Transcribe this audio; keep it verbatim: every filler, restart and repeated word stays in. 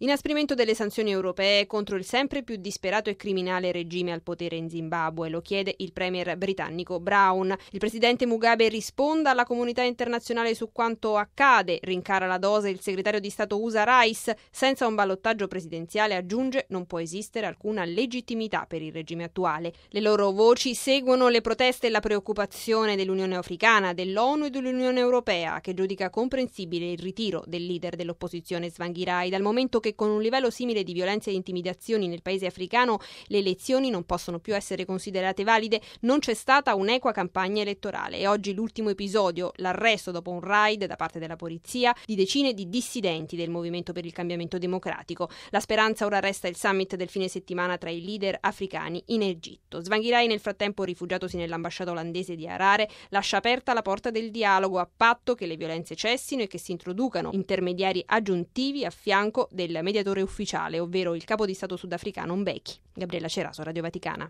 Inasprimento delle sanzioni europee contro il sempre più disperato e criminale regime al potere in Zimbabwe, lo chiede il premier britannico Brown. Il presidente Mugabe risponda alla comunità internazionale su quanto accade, rincara la dose il segretario di Stato U S A Rice. Senza un ballottaggio presidenziale, aggiunge, non può esistere alcuna legittimità per il regime attuale. Le loro voci seguono le proteste e la preoccupazione dell'Unione Africana, dell'ONU e dell'Unione Europea, che giudica comprensibile il ritiro del leader dell'opposizione Tsvangirai, dal momento che con un livello simile di violenze e intimidazioni nel paese africano le elezioni non possono più essere considerate valide, non c'è stata un'equa campagna elettorale e oggi l'ultimo episodio, l'arresto dopo un raid da parte della polizia di decine di dissidenti del Movimento per il Cambiamento Democratico. La speranza ora resta il summit del fine settimana tra i leader africani in Egitto. Tsvangirai, nel frattempo rifugiatosi nell'ambasciata olandese di Harare, lascia aperta la porta del dialogo a patto che le violenze cessino e che si introducano intermediari aggiuntivi a fianco del mediatore ufficiale, ovvero il capo di Stato sudafricano Mbeki. Gabriella Ceraso, Radio Vaticana.